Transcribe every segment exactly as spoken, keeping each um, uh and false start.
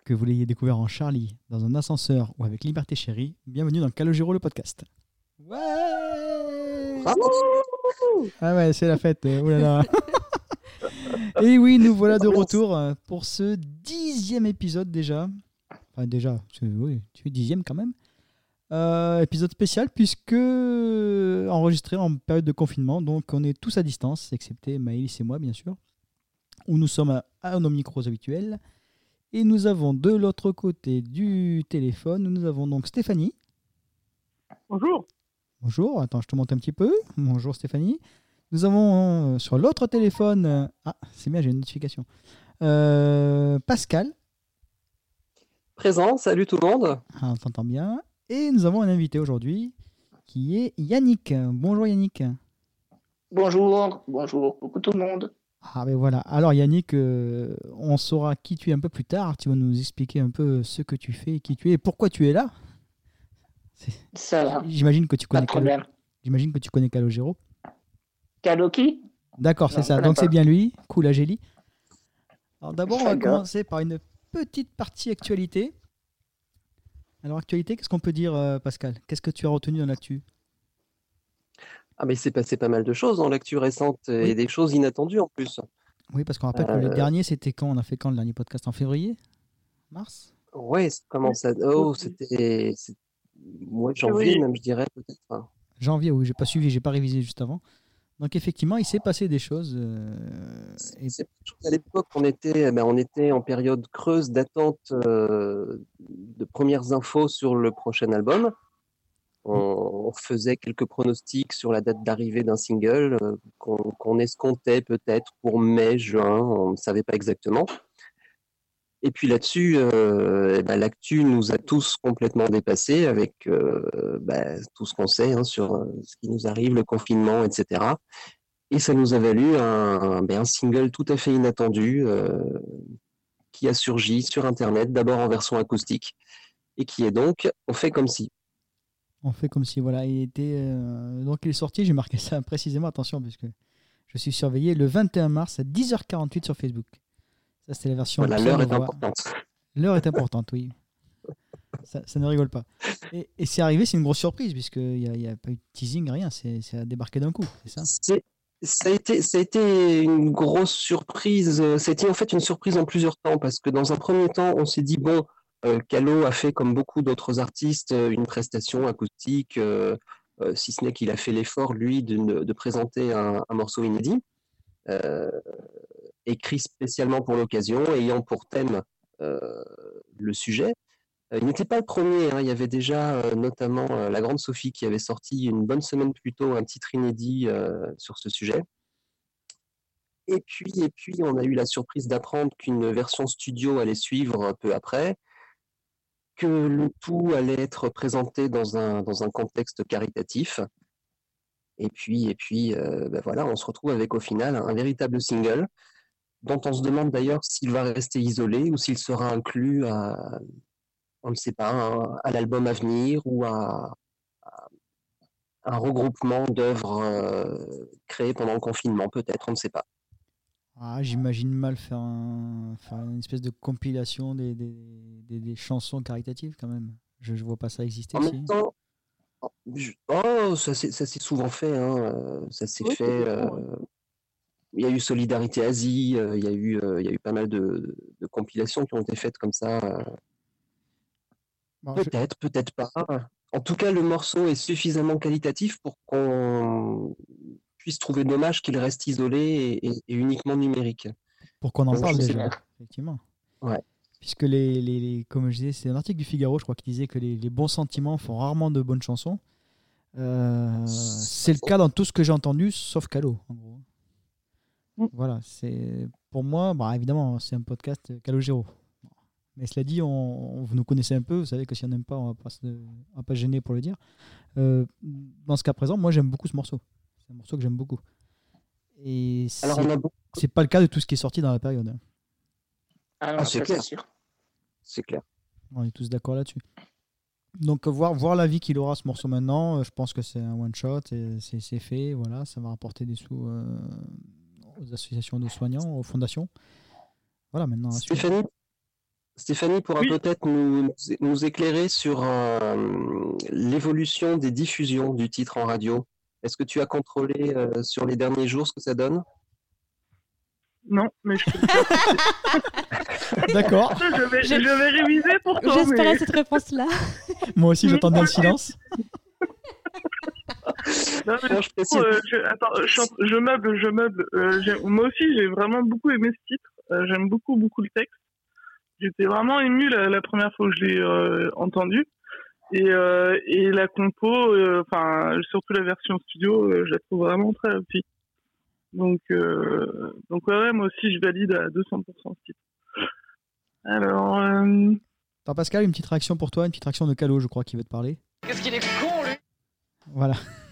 Que vous l'ayez découvert en Charlie, dans un ascenseur ou avec Liberté Chérie, bienvenue dans Calogero le podcast. Ouais. Bravo. Ah ouais, c'est la fête. Oh là là. Et oui, nous voilà de retour pour ce dixième épisode déjà. Enfin déjà, c'est, oui, c'est dixième quand même. Euh, épisode spécial puisque enregistré en période de confinement, donc on est tous à distance, excepté Maëlys et moi bien sûr, où nous sommes à, à nos micros habituels. Et nous avons de l'autre côté du téléphone, nous avons donc Stéphanie. Bonjour. Bonjour, attends, je te monte un petit peu. Bonjour Stéphanie. Nous avons euh, sur l'autre téléphone, euh, ah c'est bien, j'ai une notification, euh, Pascal. Présent, salut tout le monde. Ah, on t'entend bien. Et nous avons un invité aujourd'hui qui est Yannick. Bonjour Yannick. Bonjour, bonjour, coucou tout le monde. Ah ben voilà, alors Yannick, euh, on saura qui tu es un peu plus tard, tu vas nous expliquer un peu ce que tu fais, qui tu es et pourquoi tu es là. C'est... Ça va, J'imagine que tu pas connais de problème. Calo... J'imagine que tu connais Calogero. Kaloki? D'accord, c'est Non, ça, je connais donc pas. c'est bien lui, cool Agélie. Alors d'abord, on va D'accord. commencer par une petite partie actualité. Alors actualité, qu'est-ce qu'on peut dire euh, Pascal? Qu'est-ce que tu as retenu dans l'actu? Ah mais il s'est passé pas mal de choses dans l'actu récente et Oui. des choses inattendues en plus. Oui, parce qu'on rappelle Euh... que le dernier, c'était quand? On a fait quand le dernier podcast? En février? Mars? Ouais, ça commence à... Oh, c'était... c'est... Mois de janvier Oui. même, je dirais peut-être. Enfin, Janvier, oui, j'ai pas suivi, j'ai pas révisé juste avant. Donc effectivement, il s'est passé des choses. Euh, et... c'est... À l'époque, on était, ben, on était en période creuse d'attente euh, de premières infos sur le prochain album. On faisait quelques pronostics sur la date d'arrivée d'un single euh, qu'on, qu'on escomptait peut-être pour mai, juin, on ne savait pas exactement. Et puis là-dessus, euh, ben, l'actu nous a tous complètement dépassés avec euh, ben, tout ce qu'on sait hein, sur euh, ce qui nous arrive, le confinement, et cetera. Et ça nous a valu un, ben, un single tout à fait inattendu euh, qui a surgi sur Internet, d'abord en version acoustique, et qui est donc « On fait comme si ». On fait comme si, voilà, il était... Euh, donc il est sorti, j'ai marqué ça précisément, attention, puisque je suis surveillé, le vingt et un mars à dix heures quarante-huit sur Facebook. Ça, c'était la version... Voilà, l'heure est importante. L'heure est importante, oui. Ça, ça ne rigole pas. Et, et c'est arrivé, c'est une grosse surprise, puisqu'il n'y a, y a pas eu de teasing, rien, c'est, ça a débarqué d'un coup, c'est ça? C'est, ça, a été, ça a été une grosse surprise. C'était en fait une surprise en plusieurs temps, parce que dans un premier temps, on s'est dit, bon, euh, Calo a fait, comme beaucoup d'autres artistes, une prestation acoustique, euh, euh, si ce n'est qu'il a fait l'effort, lui, de, de présenter un, un morceau inédit, euh, écrit spécialement pour l'occasion, ayant pour thème euh, le sujet. Il n'était pas le premier, hein. Il y avait déjà euh, notamment euh, la grande Sophie qui avait sorti une bonne semaine plus tôt un titre inédit euh, sur ce sujet. Et puis, et puis, on a eu la surprise d'apprendre qu'une version studio allait suivre peu après, que le tout allait être présenté dans un, dans un contexte caritatif. Et puis, et puis euh, ben voilà, on se retrouve avec au final un véritable single, dont on se demande d'ailleurs s'il va rester isolé ou s'il sera inclus à... on ne sait pas, un, à l'album à venir ou à, à un regroupement d'œuvres euh, créées pendant le confinement, peut-être, on ne sait pas. Ah, j'imagine mal faire, un, faire une espèce de compilation des, des, des, des chansons caritatives quand même. Je ne vois pas ça exister. En Si. même temps, je, oh, ça, s'est, ça s'est souvent fait, hein, ça s'est Oui, fait... Euh, il y a eu Solidarité Asie, euh, il, y a eu, euh, il y a eu pas mal de, de compilations qui ont été faites comme ça. Euh, Bon, peut-être, je... peut-être pas. En tout cas, le morceau est suffisamment qualitatif pour qu'on puisse trouver dommage qu'il reste isolé et, et, et uniquement numérique. Pour qu'on en Donc, parle je sais déjà, pas. effectivement. Ouais. Puisque, les, les, les, comme je disais, c'est un article du Figaro, je crois, qui disait que les, les bons sentiments font rarement de bonnes chansons. Euh, c'est le cas dans tout ce que j'ai entendu, sauf Calo, en gros. Mm. Voilà, c'est pour moi, bah, évidemment, c'est un podcast Calogero. Mais cela dit, on, on, vous nous connaissez un peu, vous savez que si on n'aime pas, on ne va, va pas se gêner pour le dire. Euh, dans ce cas présent, moi j'aime beaucoup ce morceau. C'est un morceau que j'aime beaucoup. Et c'est, Alors, on a beaucoup... c'est pas le cas de tout ce qui est sorti dans la période. Hein. Alors, ah, c'est ça, clair. c'est sûr. C'est clair. On est tous d'accord là-dessus. Donc voir, voir la vie qu'il aura ce morceau maintenant, je pense que c'est un one shot, et c'est, c'est fait, voilà, ça va rapporter des sous euh, aux associations de soignants, aux fondations. Voilà, maintenant. Stéphanie, Stéphanie pourra Oui. peut-être nous, nous éclairer sur euh, l'évolution des diffusions du titre en radio. Est-ce que tu as contrôlé euh, sur les derniers jours ce que ça donne? Non, mais je peux le faire. D'accord. Je vais, Je- je vais réviser pourtant. J'espérais mais... cette réponse-là. Moi aussi, j'attendais le silence. Non, mais Non, je précise. euh, je, attends, je, suis en- je meuble, je meuble. Euh, j'ai- moi aussi, j'ai vraiment beaucoup aimé ce titre. Euh, j'aime beaucoup, beaucoup le texte. J'étais vraiment ému la, la première fois que je l'ai euh, entendu. Et, euh, et la compo, enfin, surtout la version studio, euh, je la trouve vraiment très réussie. Donc, euh, donc ouais, ouais, moi aussi, je valide à deux cents pour cent ce titre. Alors, euh, Attends, Pascal, une petite réaction pour toi, une petite réaction de Calo, je crois, qui veut te parler. Qu'est-ce qu'il est con, lui! Voilà.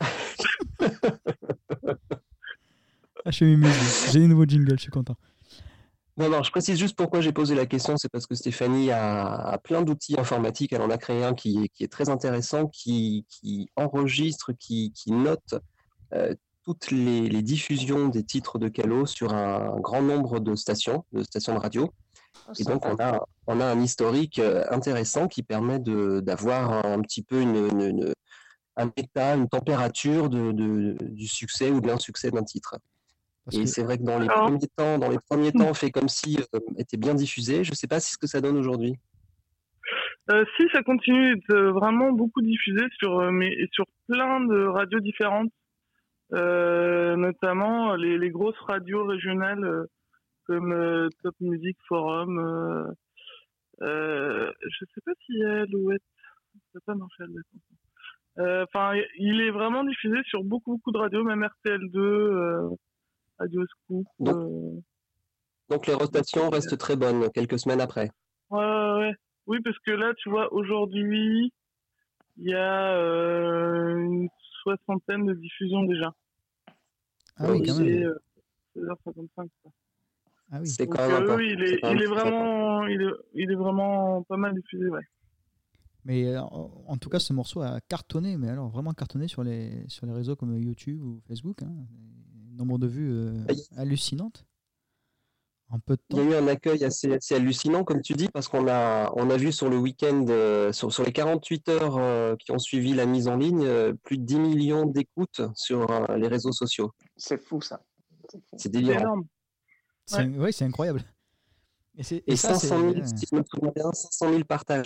Ah, je suis ému. J'ai des nouveaux jingles, je suis content. Non, non, je précise juste pourquoi j'ai posé la question, c'est parce que Stéphanie a, a plein d'outils informatiques. Elle en a créé un qui est, qui est très intéressant, qui, qui enregistre, qui, qui note euh, toutes les, les diffusions des titres de Calo sur un grand nombre de stations, de stations de radio. Oh, Et donc, on sympa. a, on a un historique euh, intéressant qui permet de, d'avoir un petit peu une, une- une- un état, une température de, de- du succès ou de l'insuccès d'un titre. Parce Et que c'est vrai que dans les Alors- premiers temps, dans les premiers temps, on fait comme si euh, était bien diffusé. Je ne sais pas si ce que ça donne aujourd'hui. euh, si ça continue d'être euh, vraiment beaucoup diffusé sur, euh, mais, et sur plein de radios différentes, euh, notamment les, les grosses radios régionales euh, comme euh, Top Music Forum. Euh, euh, je sais pas si Alouette, ça peut pas marcher Alouette. Enfin, il est vraiment diffusé sur beaucoup beaucoup de radios, même R T L deux, euh, Radio Scoop. Donc- euh, Donc les rotations restent très bonnes quelques semaines après. Ouais, ouais, ouais. Oui, parce que là, tu vois, aujourd'hui, il y a euh, une soixantaine de diffusions déjà. Ah oui, quand Et même. euh, seize heures cinquante-cinq. quoi. Ah oui. C'est Donc, quand même euh, important. oui, il C'est est, quand même il est très important. vraiment, il est, il est vraiment pas mal diffusé, ouais. Mais euh, en en tout cas, ce morceau a cartonné, mais alors vraiment cartonné sur les, sur les réseaux comme YouTube ou Facebook. Hein. Nombre de vues euh, Ah, y- hallucinantes. En peu de Il y a temps. eu un accueil assez, assez hallucinant, comme tu dis, parce qu'on a, on a vu sur le week-end, euh, sur, sur les quarante-huit heures euh, qui ont suivi la mise en ligne, euh, plus de dix millions d'écoutes sur euh, les réseaux sociaux. C'est fou, ça. C'est fou. C'est C'est délirant. énorme. C'est ouais, c'est incroyable. Et, c'est- Et et ça, c'est cinq cent mille, ouais. si je me souviens bien, cinq cent mille partages.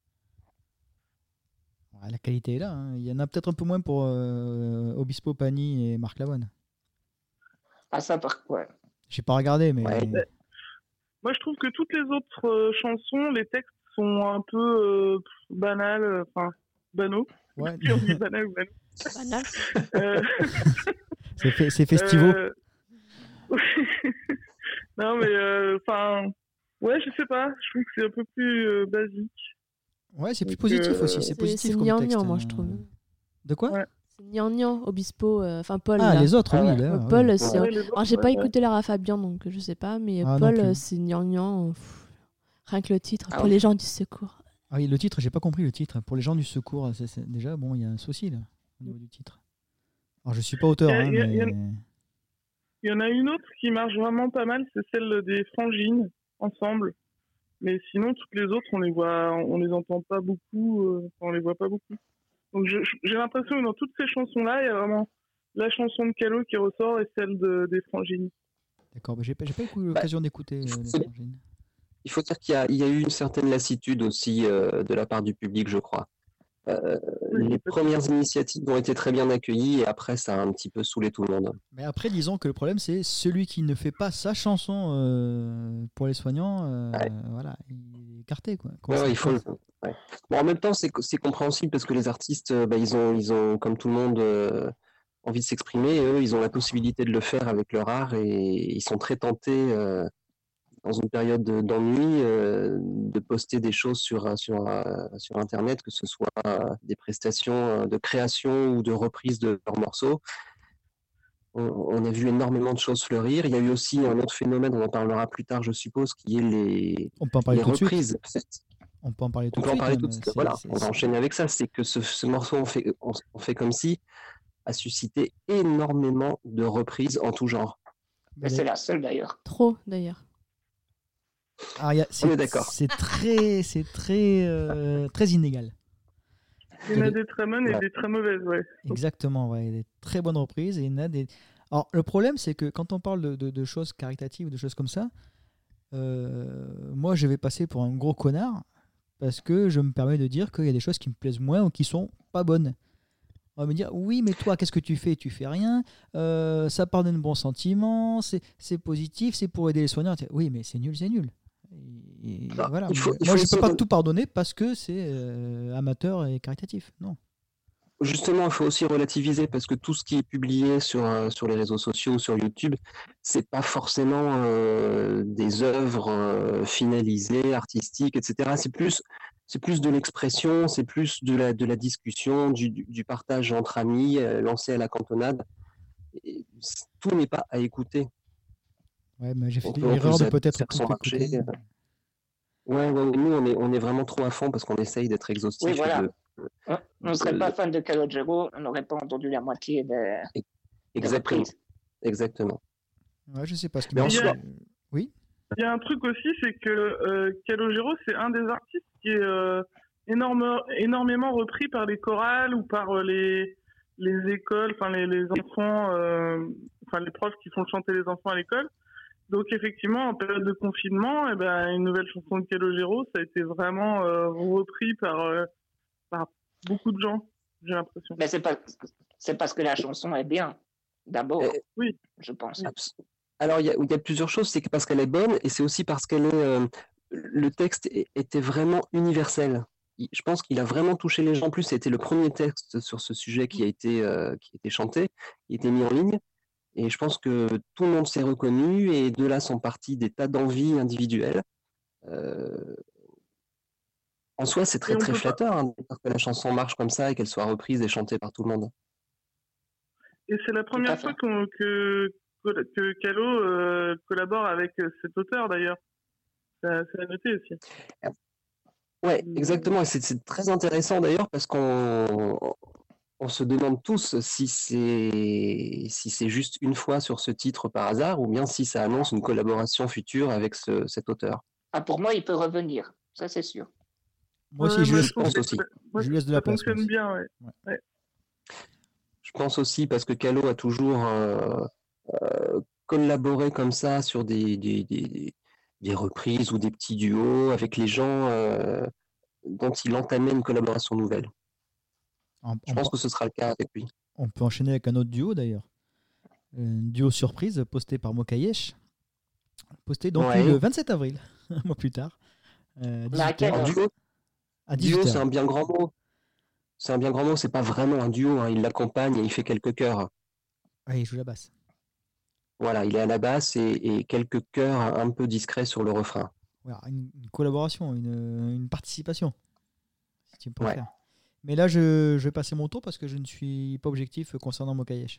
Ouais, la qualité est là. Hein. Il y en a peut-être un peu moins pour euh, Obispo Pani et Marc Lavoine. Ah, ça, par... ouais. J'ai pas regardé, mais Ouais. Moi, je trouve que toutes les autres euh, chansons, les textes sont un peu euh, pff, banals, euh, enfin, banaux. ouais, Si on dit banal ou banal. Banal. Euh, c'est fe- c'est festivo. Euh, non, mais enfin, ouais, je sais pas. Je trouve que c'est un peu plus euh, basique. Ouais, c'est plus donc, positif euh, aussi. C'est C'est positif c'est comme gnangnan, texte. moi, euh. je trouve. De quoi Ouais. C'est gnangnan, Obispo, euh, enfin Paul. Ah, là. les autres, Ah oui. ouais. là, Euh, oui. Paul, c'est. Ouais, les autres, Alors, j'ai pas ouais, écouté Lara Fabian, donc je sais pas, mais Ah, non Paul, plus. euh, c'est gnangnan. euh, pff, Rien que le titre, Ah pour oui. les gens du secours. Ah oui, le titre, j'ai pas compris le titre. Pour les gens du secours, c'est, c'est- déjà, bon, il y a un souci là, au niveau du titre. Alors, je suis pas auteur, Il y a- hein, il y a- il y a- mais... Il y en a une autre qui marche vraiment pas mal, c'est celle des Frangines ensemble. Mais sinon, toutes les autres, on les voit, on les entend pas beaucoup, euh, enfin, on les voit pas beaucoup. Donc, je- je- j'ai l'impression que dans toutes ces chansons-là, il y a vraiment la chanson de Calo qui ressort et celle de, des Frangines. D'accord, bah, j'ai pas, j'ai pas eu l'occasion d'écouter euh, les c'est- Frangines. Il faut dire qu'il y a, il y a eu une certaine lassitude aussi euh, de la part du public, je crois. Euh, Oui, les peut-être. premières initiatives ont été très bien accueillies et après, ça a un petit peu saoulé tout le monde. Mais après, disons que le problème, c'est celui qui ne fait pas sa chanson euh, pour les soignants, euh, Ouais. voilà, il est écarté, quoi. Ouais, Comment ouais, ça il faut. se passe Ouais. Bon, en même temps, c'est c'est compréhensible parce que les artistes, euh, bah, ils ont, ils ont, comme tout le monde, euh, envie de s'exprimer. Et eux, ils ont la possibilité de le faire avec leur art et ils sont très tentés, euh, dans une période de- d'ennui, euh, de poster des choses sur, sur, euh, sur Internet, que ce soit euh, des prestations euh, de création ou de reprise de leurs morceaux. On, on a vu énormément de choses fleurir. Il y a eu aussi un autre phénomène, on en parlera plus tard, je suppose, qui est les, On peut en parler les tout de suite. reprises. On peut en parler tout On de peut en suite. parler même. tout de suite. C'est- Voilà, c'est- on va c'est- enchaîner avec ça. C'est que ce, ce morceau, on fait, on, on fait comme si, a suscité énormément de reprises en tout genre. Mais c'est la seule, d'ailleurs. Trop, d'ailleurs. Alors, il y a- On c'est, est d'accord. c'est très, c'est très, euh, très inégal. Il y en a Ouais. des très bonnes et Ouais. des très mauvaises, ouais. Exactement, ouais, des très bonnes reprises et il y en a des. Alors le problème, c'est que quand on parle de, de- de choses caritatives, de choses comme ça, euh, moi je vais passer pour un gros connard parce que je me permets de dire qu'il y a des choses qui me plaisent moins ou qui sont pas bonnes. On va me dire oui, mais toi, qu'est-ce que tu fais? Tu fais rien. Euh, ça part d'un bon sentiment, c'est, c'est positif, c'est pour aider les soignants. Oui, mais c'est nul, c'est nul. Et- et Non, voilà. il faut- il Moi, faut je peux aussi pas re- tout pardonner parce que c'est euh, amateur et caritatif. Non. Justement, il faut aussi relativiser parce que tout ce qui est publié sur, euh, sur les réseaux sociaux, sur YouTube, c'est pas forcément euh, des œuvres euh, finalisées, artistiques, et cetera. C'est plus, c'est plus de l'expression, c'est plus de la, de la discussion, du, du, du partage entre amis, euh, lancé à la cantonade. Et c- tout n'est pas à écouter. Ouais, mais j'ai On fait peut, on peut l'erreur de s'amuser, peut-être faire son tout écouter. marché. euh. Ouais, ouais, ouais, nous, on est, on est vraiment trop à fond parce qu'on essaye d'être exhaustif. Oui, et voilà. de- On ne serait de- pas fan de Calogero, on n'aurait pas entendu la moitié des, des Exactement. reprises. Exactement. Ouais, je sais pas ce qui Mais m'a en fait- soi- Oui. Il y a un truc aussi, c'est que euh, Calogero, c'est un des artistes qui est euh, énorme, énormément repris par les chorales ou par euh, les, les écoles, enfin les, les enfants, euh, enfin les profs qui font chanter les enfants à l'école. Donc effectivement, en période de confinement, eh ben, une nouvelle chanson de Calogero, ça a été vraiment euh, repris par, euh, par beaucoup de gens, j'ai l'impression. Mais c'est pas, c'est parce que la chanson est bien, d'abord, Euh, oui. je pense. Abs- Alors, il y a, il y a plusieurs choses. C'est que parce qu'elle est bonne et c'est aussi parce qu'elle est. euh, le texte est- était vraiment universel. Il- Je pense qu'il a vraiment touché les gens. En plus, c'était le premier texte sur ce sujet qui a été, euh, qui a été chanté, qui a été mis en ligne. Et je pense que tout le monde s'est reconnu et de là sont partis des tas d'envies individuelles. Euh, En soi, c'est Et très on très peut pas- flatteur hein, de voir que la chanson marche comme ça et qu'elle soit reprise et chantée par tout le monde. Et c'est la première fait. fois qu'on- que, que Calo euh, collabore avec euh, cet auteur d'ailleurs. Ça- C'est à noter aussi. Ouais, Mm. exactement. Et c'est c'est très intéressant d'ailleurs parce qu'on on se demande tous si c'est si c'est juste une fois sur ce titre par hasard ou bien si ça annonce une collaboration future avec ce, cet auteur. Ah, pour moi, il peut revenir, ça c'est sûr. Moi aussi, Ouais, je, moi, laisse- trouve pense que aussi. ça- moi, je lui laisse de ça la place, fonctionne moi aussi. bien, ouais. Je pense aussi parce que Calo a toujours euh, euh, collaboré comme ça sur des, des, des, des reprises ou des petits duos avec les gens euh, dont il entamait une collaboration nouvelle. On, Je on pense peut- que ce sera le cas avec lui. on peut enchaîner avec un autre duo d'ailleurs. Un duo surprise posté par Mokayesh. Posté donc Ouais. le vingt-sept avril, un mois plus tard. Euh, Mais à dix-huit quelle heures. Alors, heure duo, À duo, dix-huit c'est heures. un bien grand mot. C'est un bien grand mot, c'est pas vraiment un duo, hein. Il l'accompagne et il fait quelques chœurs. Ouais, il joue la basse. Voilà, il est à la basse et, et quelques chœurs un peu discrets sur le refrain. Voilà, une, une collaboration, une, une participation, si tu me Ouais. préfères. Mais là, je, je vais passer mon tour parce que je ne suis pas objectif concernant Mokayesh.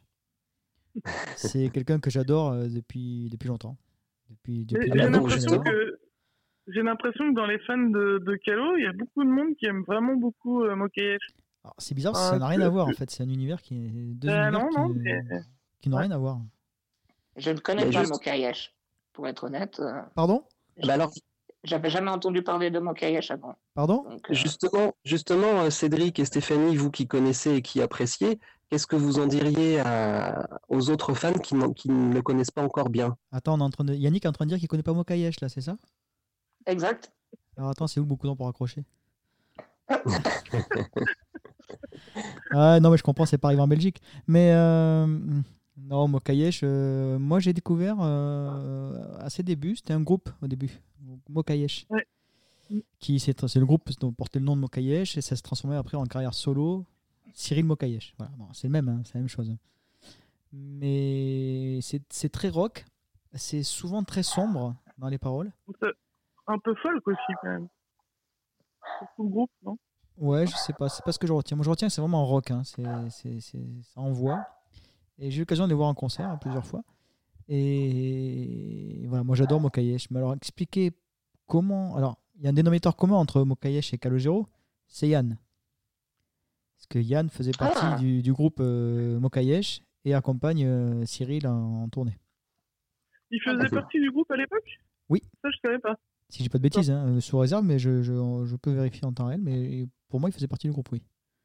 C'est quelqu'un que j'adore euh, depuis, depuis longtemps. Depuis, Mais depuis J'ai bah la non, l'impression justement. que j'ai l'impression que dans les fans de, de Calo, il y a beaucoup de monde qui aime vraiment beaucoup euh, Mokayesh. Alors, c'est bizarre, Ah, ça n'a rien que- à voir en que- fait. C'est un univers qui est deux Euh, univers non, qui, non, ne- mais- qui n'ont Ouais. rien à voir. Je ne Il connais y a pas juste- Mokayesh, pour être honnête. euh, Pardon Bah alors, J'avais jamais entendu parler de Mokayesh avant. Pardon Donc, euh, justement, justement, euh, Cédric et Stéphanie, vous qui connaissez et qui appréciez, qu'est-ce que vous en diriez à- aux autres fans qui, n'en- qui ne le connaissent pas encore bien? Attends, on est en train de... Yannick est en train de dire qu'il connaît pas Mokayesh là, c'est ça? exact. Alors attends, c'est où beaucoup de temps pour accrocher? Ah non, mais je comprends, c'est pas arrivé en Belgique. Mais euh, non, Mokayesh, euh, moi j'ai découvert euh, à ses débuts, c'était un groupe au début, Mokayesh. Ouais. Qui c'est c'est le groupe dont portait le nom de Mokayesh et ça se transformait après en carrière solo, Cyril Mokayesh. Voilà, bon, c'est le même, hein, c'est la même chose. Mais c'est c'est très rock, c'est souvent très sombre dans les paroles. C'est un peu folk aussi, quand même. Pour tout le groupe, non? Ouais, je sais pas, c'est pas ce que je retiens. Moi, je retiens que c'est vraiment rock, hein. c'est, c'est, c'est- ça envoie. Et j'ai eu l'occasion de les voir en concert hein, plusieurs fois. Et voilà, moi j'adore Mokayesh. Mais alors, expliquer comment. Alors, il y a un dénominateur commun entre Mokayesh et Calogero, c'est Yann. Parce que Yann faisait partie Ah. du, du groupe euh, Mokayesh et accompagne euh, Cyril en, en tournée. Il faisait d'accord. partie du groupe à l'époque? Oui. Ça, je savais pas. Si j'ai pas de bêtises, hein, euh, sous réserve, mais je, je, je peux vérifier en temps réel. Mais pour moi, il faisait partie du groupe, oui.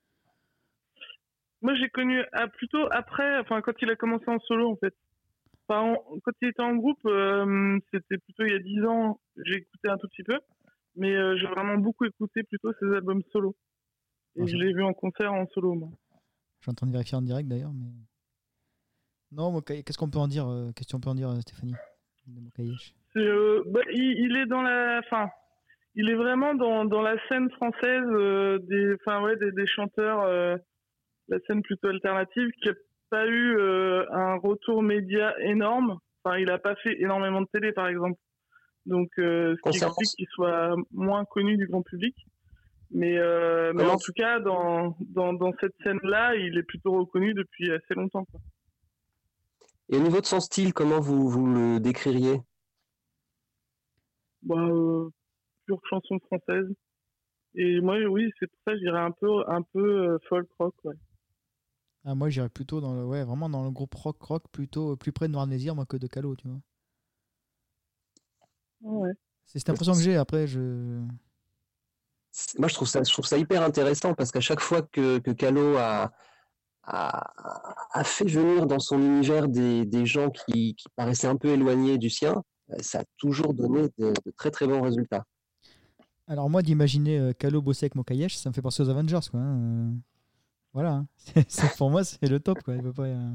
Moi, j'ai connu ah, plutôt après, enfin, quand il a commencé en solo, en fait. Enfin, en- quand il était en groupe, euh, c'était plutôt il y a dix ans, j'ai écouté un tout petit peu, mais euh, j'ai vraiment beaucoup écouté plutôt ses albums solo. Et Ah, je ça- l'ai vu en concert en solo, moi. Je suis en train de vérifier en direct d'ailleurs. Mais... Non, Mokayesh, qu'est-ce qu'on peut en dire, euh, qu'est-ce qu'on peut en dire, euh, Stéphanie de Mokayesh? C'est, euh, bah, il, il est dans la, enfin, il est vraiment dans, dans la scène française euh, des, enfin ouais, des, des chanteurs, euh, la scène plutôt alternative, qui a pas eu euh, un retour média énorme. Enfin, il a pas fait énormément de télé, par exemple. Donc, euh, ce qui Concernant- explique qu'il soit moins connu du grand public. Mais, euh, mais Comment- en tout cas, dans, dans, dans cette scène-là, il est plutôt reconnu depuis assez longtemps, quoi. Et au niveau de son style, comment vous, vous le décririez? Bah, euh, pure chanson française. Et moi, oui, c'est pour ça que je dirais un peu, un peu euh, folk rock, ouais. Ah, moi, j'irais plutôt dans le, ouais, vraiment dans le groupe rock rock, plutôt euh, plus près de Noir Désir, moi, que de Calo, tu vois. Ouais. C'est cette impression que j'ai. Après, je. C'est- Moi, je trouve ça, je trouve ça hyper intéressant parce qu'à chaque fois que, que Calo a, a, a fait venir dans son univers des, des gens qui, qui paraissaient un peu éloignés du sien, euh, ça a toujours donné de, de très très bons résultats. Alors, moi, d'imaginer euh, Calo bosser avec Mokayesh, ça me fait penser aux Avengers, quoi. hein, euh, Voilà. hein. C'est- c'est- pour moi, c'est le top, quoi. Il peut pas. euh,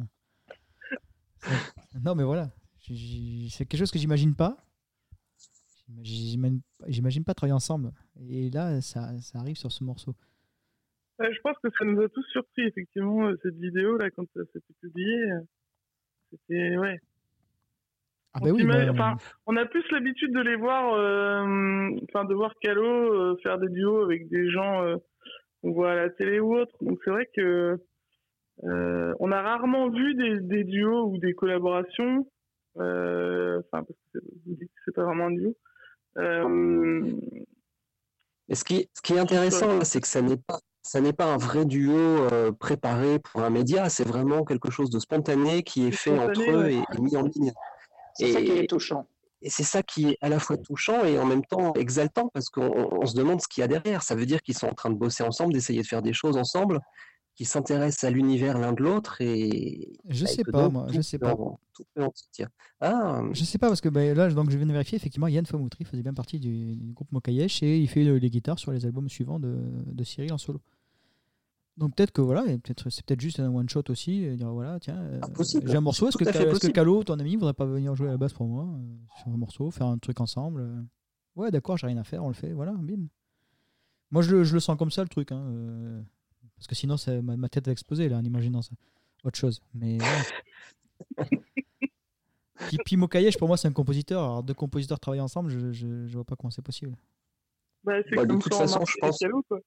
c'est- Non, mais voilà. J'ai- j'ai- C'est quelque chose que j'imagine pas. J'imagine j'imagine pas travailler ensemble. Et là, ça, ça arrive sur ce morceau. Ouais, je pense que ça nous a tous surpris, effectivement, euh, cette vidéo, là, quand ça s'était publié. euh, C'était, ouais. Ah, On bah oui, s'imagine- moi, enfin, on a plus l'habitude de les voir, euh, enfin, de voir Calo euh, faire des duos avec des gens euh, qu'on voit à la télé ou autre. Donc, c'est vrai que euh, on a rarement vu des, des duos ou des collaborations. euh, Enfin, parce que c'est- vous dites que c'est pas vraiment un duo. Euh, Et ce qui, ce qui est intéressant, là, c'est que ça n'est pas, ça n'est pas un vrai duo euh, préparé pour un média, c'est vraiment quelque chose de spontané qui est C'est fait entre spontané, eux ouais. et, et mis en ligne. C'est ça qui Et- est touchant. Et c'est ça qui est à la fois touchant et en même temps exaltant parce qu'on on- on se demande ce qu'il y a derrière. Ça veut dire qu'ils sont en train de bosser ensemble, d'essayer de faire des choses ensemble, qui s'intéressent à l'univers l'un de l'autre et je bah, et sais que pas, donc moi, tout je sais peut pas. en- tout peut en sortir. Ah, Je sais pas parce que bah, là, donc, je viens de vérifier, effectivement, Yann Famoutri faisait bien partie du, du groupe Mokayesh et il fait euh, les guitares sur les albums suivants de, de Cyril en solo. Donc peut-être que voilà, et peut-être c'est peut-être juste un one shot aussi, et dire voilà, tiens, euh, Ah, possible. j'ai un morceau, est-ce que, Tout à fait Ca- est-ce que possible. Calo, ton ami, voudrait pas venir jouer à la basse pour moi euh, sur un morceau, faire un truc ensemble euh. Ouais, d'accord, j'ai rien à faire, on le fait, voilà, bim. Moi, je, le- je le sens comme ça, le truc, hein, euh, parce que sinon, ça- ma, ma tête va exploser là en imaginant ça. Autre chose, mais ouais. Puis, puis Mokayesh, pour moi, c'est un compositeur. Alors, deux compositeurs travailler ensemble, je, je, je vois pas comment c'est possible. bah, c'est Bah, de comme toute ça, façon, Marc je et pense- Calo, quoi.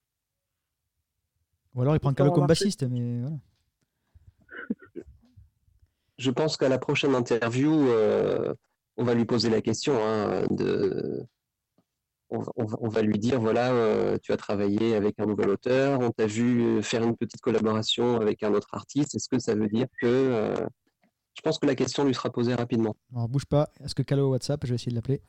Ou alors il prend Ça Calo va comme marcher. bassiste, mais voilà. je pense qu'à la prochaine interview, euh, on va lui poser la question hein, de. On va, on va- on va lui dire voilà, euh, tu as travaillé avec un nouvel auteur, on t'a vu faire une petite collaboration avec un autre artiste. Est-ce que ça veut dire que euh, je pense que la question lui sera posée rapidement. Alors bouge pas. Est-ce que Calo a WhatsApp? Je vais essayer de l'appeler.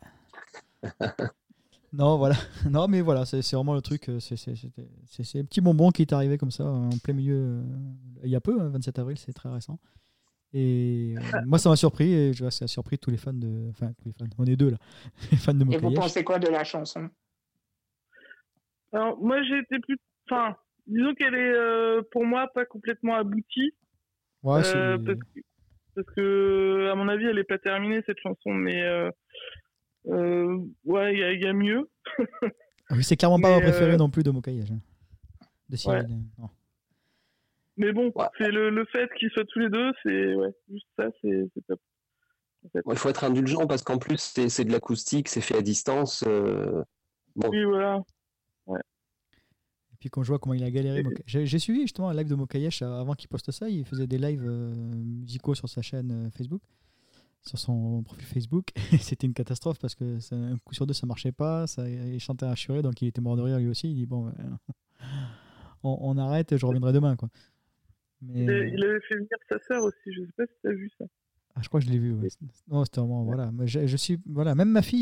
Non, voilà. Non, mais voilà, c'est c'est vraiment le truc. euh, C'est c'est- c'était- c'est- c'est un petit bonbon qui est arrivé comme ça en plein milieu. euh, Il y a peu, hein, vingt-sept avril, c'est très récent. Et euh, moi, ça m'a surpris et je vois, ça a surpris tous les fans de. Enfin, tous les fans. On est deux là. Les fans de Et vous Mokayesh. pensez quoi de la chanson? Alors, moi, j'ai été plus. Enfin, disons qu'elle est, euh, pour moi, pas complètement aboutie. Ouais, c'est- euh, parce, que, parce que, à mon avis, elle est pas terminée, cette chanson. Mais, euh, euh, ouais, il y, a- il y a mieux. Ah oui, c'est clairement pas mais, ma préférée euh, non plus de Mokayesh. hein. De Cyril. euh, non. Mais bon, Ouais. c'est le, le fait qu'ils soient tous les deux, c'est. Ouais, juste ça, c'est c'est top. En fait. Bon, il faut être indulgent parce qu'en plus, c'est c'est de l'acoustique, c'est fait à distance. euh, Bon, Oui, voilà. Et puis quand je vois comment il a galéré, Moka- j'ai j'ai suivi justement un live de Mokayesh euh, avant qu'il poste ça. Il faisait des lives euh, musicaux sur sa chaîne euh, Facebook, sur son profil Facebook. Et c'était une catastrophe parce que ça, un coup sur deux ça marchait pas. Ça, il chantait assuré, donc il était mort de rire lui aussi. Il dit bon, euh, on, on arrête, je reviendrai demain quoi. Mais Il, a- euh, il avait fait venir sa sœur aussi, je sais pas si t'as vu ça. ah, je crois que je l'ai vu. Ouais. Non, c'était vraiment voilà. Mais je, je suis voilà, même ma fille.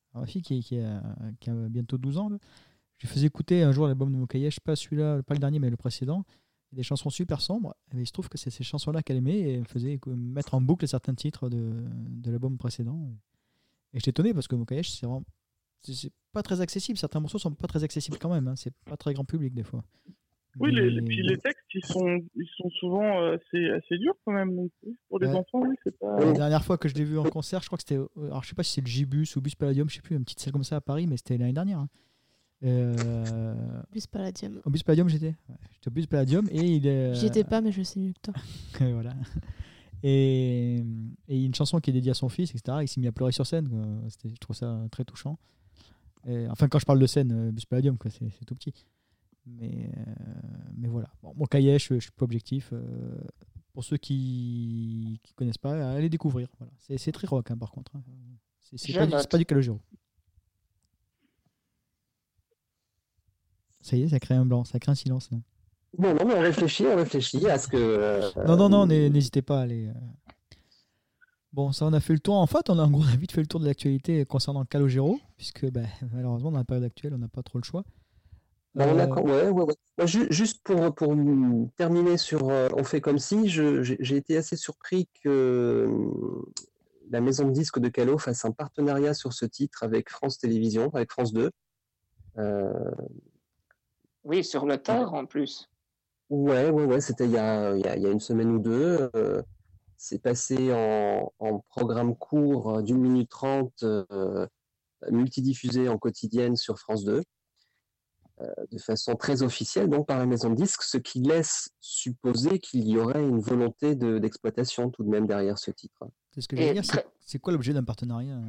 Alors, ma fille qui, qui, a, qui a bientôt douze ans, là, je lui faisais écouter un jour l'album de Mokayesh, pas celui-là, pas le dernier, mais le précédent. Des chansons super sombres. Et il se trouve que c'est ces chansons-là qu'elle aimait et elle me faisait mettre en boucle certains titres de, de l'album précédent. Et j'étais étonné parce que Mokayesh, c'est vraiment c'est, c'est pas très accessible. Certains morceaux sont pas très accessibles quand même. Hein. C'est pas très grand public des fois. Oui, Mais... les, et puis les textes, ils sont, ils sont souvent euh, assez, assez durs quand même. Donc, pour les ouais. enfants, oui, c'est pas. La dernière fois que je l'ai vu en concert, je crois que c'était. Alors je sais pas si c'est le J-Bus ou Bus Palladium, je sais plus, une petite salle comme ça à Paris, mais c'était l'année dernière. Hein. Euh... Bus Palladium. Au Bus Palladium, j'étais. Ouais, j'étais au Bus Palladium et il est. J'y étais pas, mais je sais mieux que toi. Voilà. Et, et une chanson qui est dédiée à son fils, et cetera. Il s'est mis à pleurer sur scène. Quoi. C'était, je trouve ça très touchant. Et, enfin, quand je parle de scène, euh, Bus Palladium, quoi, c'est, c'est tout petit. Mais, euh, mais voilà. Bon, mon Mokayesh, je ne suis pas objectif. Euh, pour ceux qui ne connaissent pas, allez découvrir. Voilà. C'est, c'est très rock, hein, par contre. Hein. C'est, c'est, pas du, c'est pas du Calogero. Ça y est, ça crée un blanc, ça crée un silence. Là. Non, non, mais on réfléchit, on réfléchit à ce que. Euh, non, non, non, n'hésitez pas à aller. Euh... Bon, ça, on a fait le tour. En fait, on a en gros vite fait le tour de l'actualité concernant Calogero, puisque bah, malheureusement, dans la période actuelle, on n'a pas trop le choix. Bah, on a, ouais, ouais, ouais. Moi, ju- juste pour, pour terminer sur euh, On fait comme si, je, j'ai, j'ai été assez surpris que euh, la maison de disques de Calo fasse un partenariat sur ce titre avec France Télévisions, avec France deux. Euh... Oui, sur le tard en plus. Ouais, ouais, ouais, c'était il y a, il y a, il y a une semaine ou deux. Euh, c'est passé en, en programme court d'une minute trente, euh, multidiffusé en quotidienne sur France deux. Euh, de façon très officielle, donc par la maison de disques, ce qui laisse supposer qu'il y aurait une volonté de, d'exploitation tout de même derrière ce titre. C'est ce que je veux dire, c'est, c'est quoi l'objet d'un partenariat?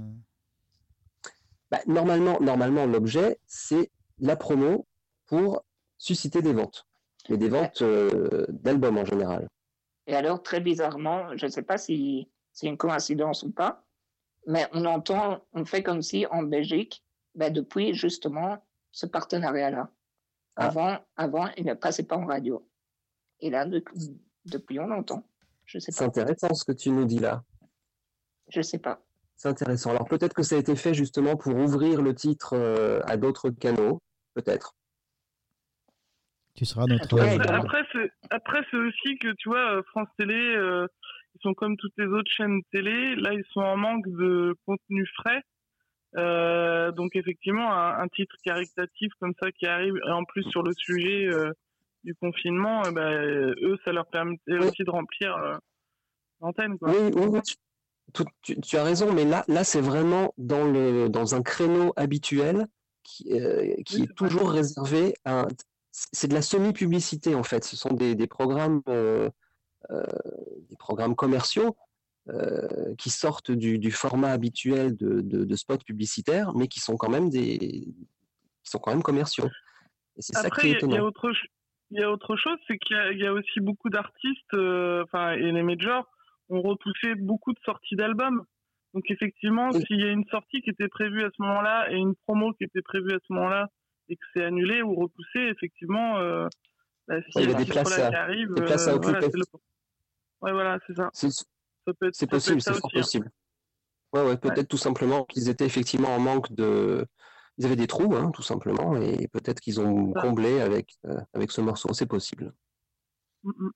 bah, normalement, normalement, l'objet, c'est la promo pour susciter des ventes, mais des ventes euh, d'albums en général. Et alors, très bizarrement, je ne sais pas si c'est une coïncidence ou pas, mais on entend, on fait comme si en Belgique, bah, depuis justement ce partenariat-là. Ah. Avant, avant, il ne passait pas en radio. Et là, de, depuis, on l'entend. Je sais pas. C'est intéressant ce que tu nous dis là. Je ne sais pas. C'est intéressant. Alors peut-être que ça a été fait justement pour ouvrir le titre euh, à d'autres canaux, peut-être. Tu seras notre... Après, après, c'est, après, c'est aussi que, tu vois, France Télé, euh, ils sont comme toutes les autres chaînes télé. Là, ils sont en manque de contenu frais. Euh, donc effectivement un, un titre caritatif comme ça qui arrive et en plus sur le sujet euh, du confinement, euh, bah, eux ça leur permettait oui. aussi de remplir euh, l'antenne quoi. Oui, oui, oui. Tu, tu, tu as raison, mais là, là c'est vraiment dans, le, dans un créneau habituel qui, euh, qui oui, est, est toujours réservé à... Un, c'est de la semi-publicité en fait, ce sont des, des programmes euh, euh, des programmes commerciaux Euh, qui sortent du, du format habituel de, de, de spots publicitaires, mais qui sont quand même des, qui sont quand même commerciaux. Et c'est Après, ça qui est étonnant. Il y a autre, il y a autre chose, c'est qu'il y a, il y a aussi beaucoup d'artistes, enfin, euh, et les majors ont repoussé beaucoup de sorties d'albums. Donc effectivement, oui. S'il y a une sortie qui était prévue à ce moment-là et une promo qui était prévue à ce moment-là et que c'est annulé ou repoussé, effectivement, euh, bah, si il y a des places à, qui arrivent, des places à euh, occuper. Voilà, c'est le... Ouais, voilà, c'est ça. C'est... Peut, c'est possible, c'est fort aussi, possible. Hein. Ouais, ouais, peut-être ouais. tout simplement qu'ils étaient effectivement en manque de... Ils avaient des trous, hein, tout simplement, et peut-être qu'ils ont ouais. comblé avec, euh, avec ce morceau, c'est possible. Mm-hmm.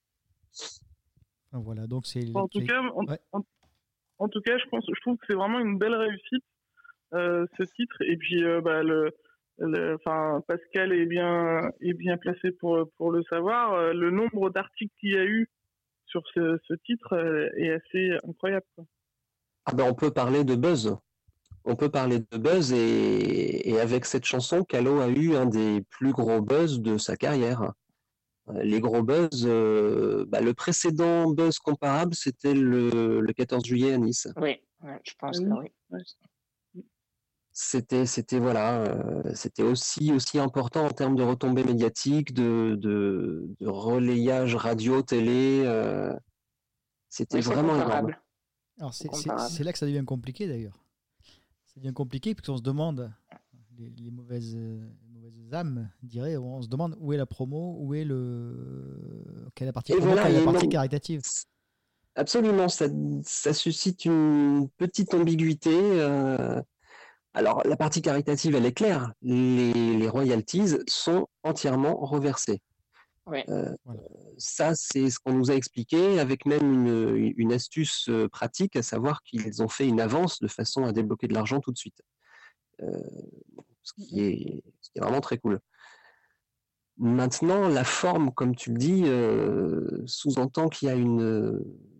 Voilà, donc c'est... En tout, cas, en, ouais. en, en tout cas, je, pense, je trouve que c'est vraiment une belle réussite, euh, ce titre, et puis euh, bah, le... Le, enfin, Pascal est bien, est bien placé pour, pour le savoir. Euh, le nombre d'articles qu'il y a eu sur ce, ce titre euh, est assez incroyable. Quoi. Ah ben on peut parler de buzz. On peut parler de buzz et, et avec cette chanson, Calo a eu un des plus gros buzz de sa carrière. Les gros buzz, euh, bah, le précédent buzz comparable, c'était le, le quatorze juillet à Nice. Oui, ouais, je pense que oui. oui. C'était, c'était voilà, euh, c'était aussi aussi important en termes de retombées médiatiques, de de, de relayage radio, télé. Euh, c'était oui, vraiment énorme. Alors c'est, c'est, c'est là que ça devient compliqué d'ailleurs. Ça devient compliqué parce qu'on se demande, les, les mauvaises les mauvaises âmes diraient, on se demande où est la promo, où est le quelle est la partie promo, voilà, quelle est la partie non... caritative. Absolument, ça ça suscite une petite ambiguïté. Euh... Alors, la partie caritative, elle est claire. Les, les royalties sont entièrement reversées. Oui. Euh, Voilà. Ça, c'est ce qu'on nous a expliqué, avec même une, une astuce euh, pratique, à savoir qu'ils ont fait une avance de façon à débloquer de l'argent tout de suite. Euh, ce, qui est, ce qui est vraiment très cool. Maintenant, la forme, comme tu le dis, euh, sous-entend qu'il y a une,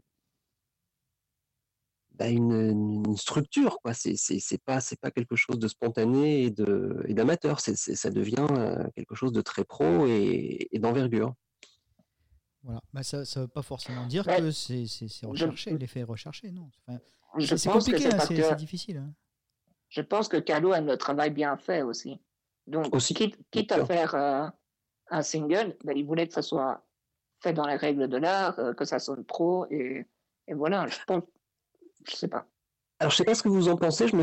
bah, une, une structure, quoi. C'est, c'est, c'est pas, c'est pas quelque chose de spontané et, de, et d'amateur. C'est, c'est, ça devient euh, quelque chose de très pro et, et d'envergure. Voilà. Bah, ça ne veut pas forcément dire Ouais. que c'est, c'est, c'est recherché, Je- l'effet est recherché, non. Enfin, Je c'est, c'est pense que compliqué, c'est hein, parce c'est, que c'est difficile. Hein. je pense que Calo a le travail bien fait aussi. Donc, Aussi, quitte, quitte bien à sûr. faire euh, un single, ben, il voulait que ça soit fait dans les règles de l'art, euh, que ça sonne pro, et, et voilà, je pense, je sais pas. Alors, je sais pas ce que vous en pensez. Je me